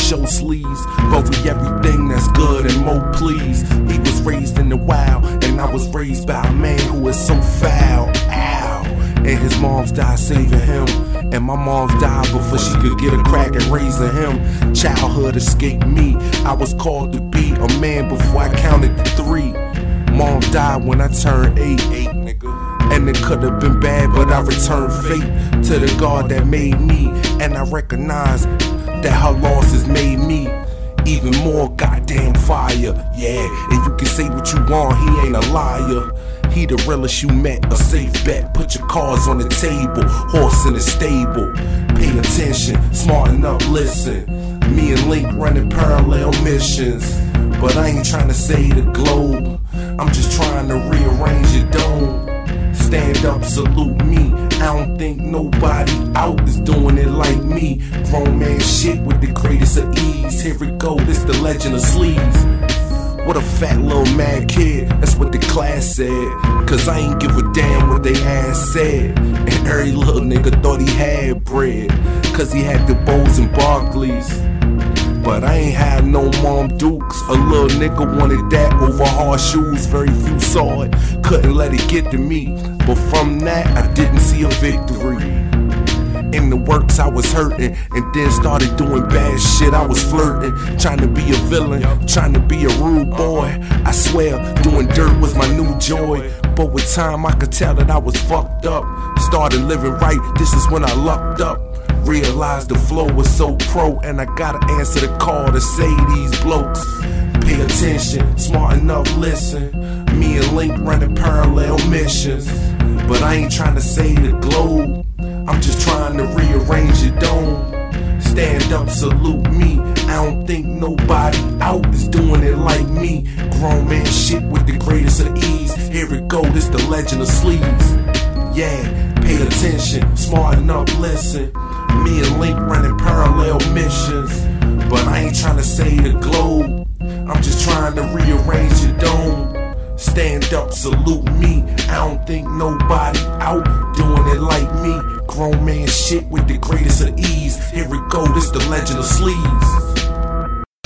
show sleeves, but we everything that's good and more please. He was raised in the wild, and I was raised by a man who is so foul. Ow. And his mom's died saving him, and my mom's died before she could get a crack at raising him. Childhood escaped me. I was called to be a man before I counted to 3. Mom died when I turned 8, nigga. And it could have been bad, but I returned fate to the God that made me. And I recognize that her losses made me even more goddamn fire. Yeah, and you can say what you want, he ain't a liar. He the realest you met, a safe bet. Put your cards on the table, horse in the stable. Pay attention, smart enough, listen. Me and Link running parallel missions, but I ain't trying to save the globe. I'm just trying to rearrange your dome. Stand up, salute me. I don't think nobody out is doing it like me. Grown man shit with the greatest of ease. Here we go, this the legend of Sleaze. What a fat little mad kid, that's what the class said. Cause I ain't give a damn what they ass said. And every little nigga thought he had bread, cause he had the Bowes and Barclays. But I ain't had no Mom Dukes. A little nigga wanted that over hard shoes. Very few saw it, couldn't let it get to me. But from that, I didn't see a victory. In the works, I was hurting, and then started doing bad shit. I was flirting, trying to be a villain, trying to be a rude boy. I swear, doing dirt was my new joy. But with time, I could tell that I was fucked up. Started living right, this is when I lucked up. Realized the flow was so pro, and I gotta answer the call to say these blokes. Pay attention, smart enough, listen. Me and Link running parallel missions, but I ain't trying to save the globe. I'm just trying to rearrange your dome. Stand up, salute me. I don't think nobody out is doing it like me. Grown man shit with the greatest of ease. Here it go, this the legend of Sleaze. Yeah, pay attention, smart enough, listen. Me and Link running parallel missions, but I ain't trying to save the globe. I'm just trying to rearrange your dome. Stand up, salute me. I don't think nobody out doing it like me. Grown man shit with the greatest of ease. Here we go, this the legend of Sleaze.